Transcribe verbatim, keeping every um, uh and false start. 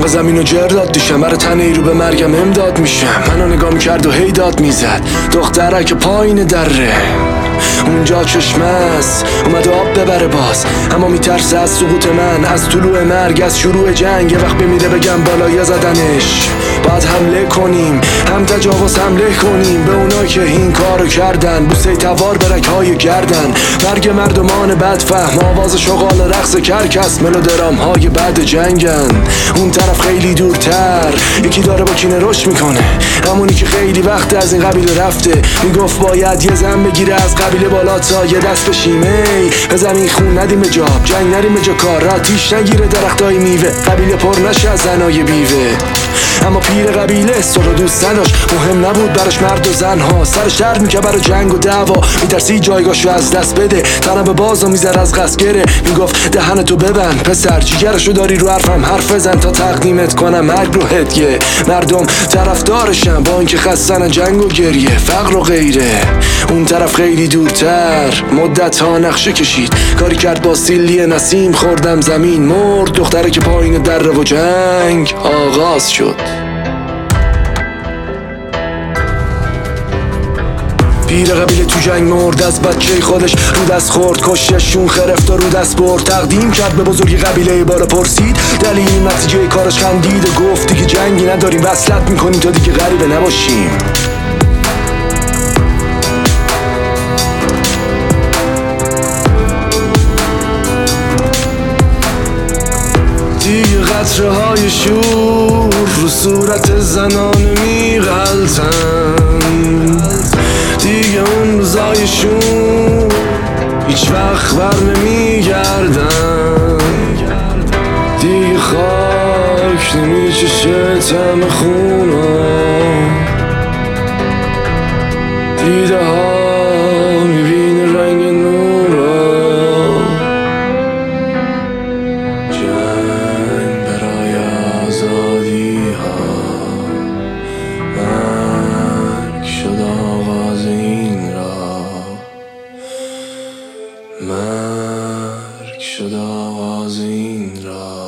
عمق زمین و جرداد دیشم برای تن ای رو به مرگم امداد میشم. منو نگاه میکرد و هی داد میزد دخترک پایین دره اونجا چشمه است اومد آب ببره باز، اما میترسه از سقوط من، از طلوع مرگ، از شروع جنگ. یه وقت بمیره بگم بالایی زدنش. باید حمله کنیم، هم تجاوز حمله کنیم به اونایی که این کارو کردن. بوسه توار به رگ‌های گردن، مرگ مردمان بدفهم، آواز شغال رقص کرکس، ملودرام های بعد جنگن. اون طرف خیلی دورتر یکی داره با کینه رشد میکنه، همونی که خیلی وقت از این قبیله رفته. میگفت باید یه زن بگیره از قبیله بالا تا یه دست بشیم. ای به زمین خون ندیم به جاب، جنگ نریم به جا کار، آتیش نگیره درختای میوه، قبیله پر نشه از زنای بیوه. اما پیر قبیله صلح دوست نداشت، مهم نبود براش مرد و زنها. سرش درد میکرد برای جنگ و دعوا، میترسی جایگاهشو از دست بده. تنم به باز و میزر از قصد گره، میگفت دهنتو ببند پسر، جیگرشو داری رو حرفم حرف بزن تا تقدیمت کنم مرگ رو هدیه. مردم طرفدارشن با اینکه خستن جنگ و گریه، فقر و غیره. اون طرف خیلی دورتر مدت ها نقشه کشید، کاری کرد با سیلی نسیم، خوردم زمین مرد، دختره که پایین دره و جنگ آغاز شد. پیر قبیله تو جنگ مرد، از بچه خودش رو دست خورد، کششون خرفت و رو دست برد. تقدیم کرد به بزرگی قبیله بالا، پرسید دلیل نتیجه کارش، خندید و گفت دیگه جنگی نداریم، وصلت میکنیم تا دیگه غریبه نباشیم. دیگه قطره های شور رو صورت زنان میغلطن، دیگه اون روزایشون هیچ وقت بر نمیگردن، دیگه خاک نمیچشه طعم خونا، دیده ها میبینه رنگ نورا. جنگ برای آزادی ها، مرگ شد آغاز این راه، مرگ شد آغاز این راه.